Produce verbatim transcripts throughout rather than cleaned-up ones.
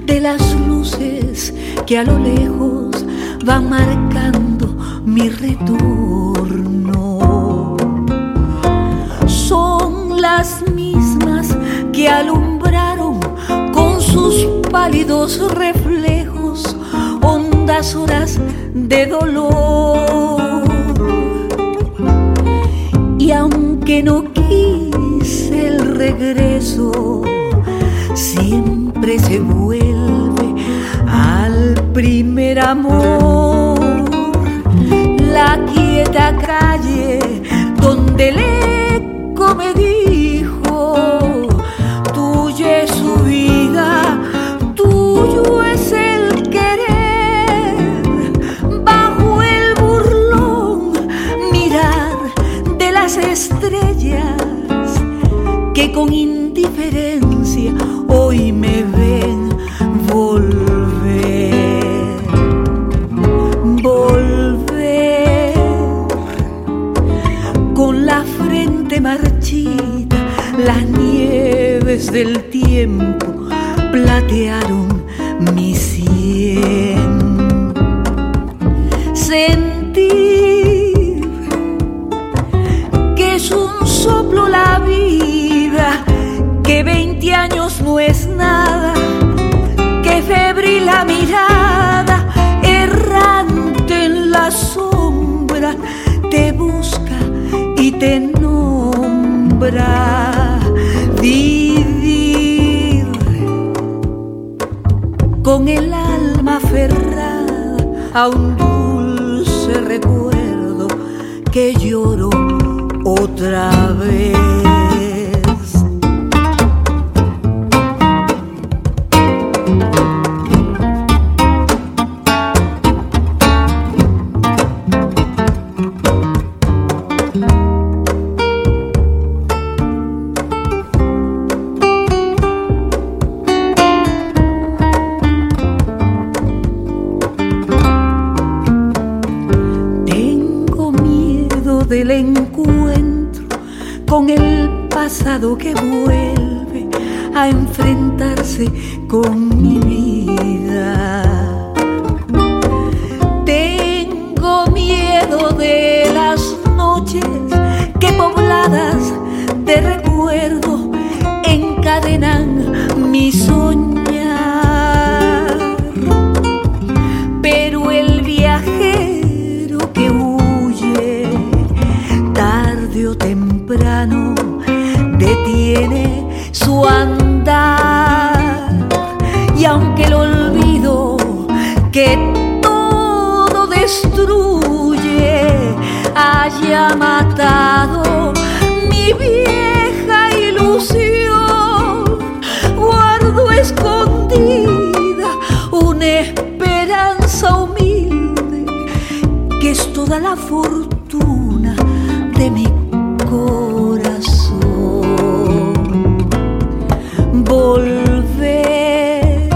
de las luces que a lo lejos van marcando mi retorno. Son las mismas que alumbraron con sus pálidos reflejos hondas horas de dolor. Y aunque no quise el regreso, siempre se vuelve al primer amor. La quieta calle donde el eco me dijo: tuya es su vida, tuyo es el querer. Bajo el burlón mirar de las estrellas que con indiferencia hoy me ven volver, volver. Con la frente marchita, las nieves del tiempo platearon mi sien. Sentir que es un soplo la vida, que veinte años no es nada, que febril la mirada, errante en la sombra, te busca y te nombra. Vivir con el alma aferrada a un dulce recuerdo que lloro otra vez. Del encuentro con el pasado que vuelve a enfrentarse con mi vida. Tengo miedo de las noches que pobladas de recuerdo encadenan mi soñar, pero el viajero que huye tarde o temprano detiene su andar. Y aunque el olvido que todo destruye haya matado mi vieja ilusión, guardo escondida una esperanza humilde que es toda la fortuna de mi corazón. Volver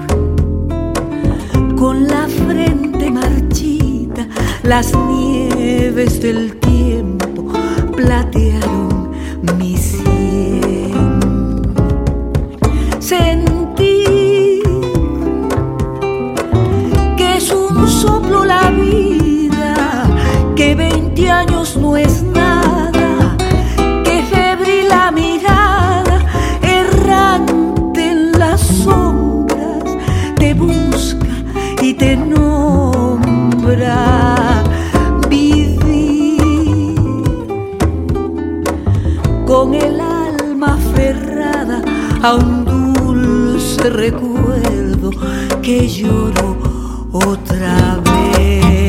con la frente marchita, las nieves del tiempo platearon mi sien. Sentir que es un soplo la vida, que veinte años no es nada, que febril la mirada, errante en las sombras, te busca y te nombra. Vivir con el alma aferrada a un dulce recuerdo que lloro otra vez.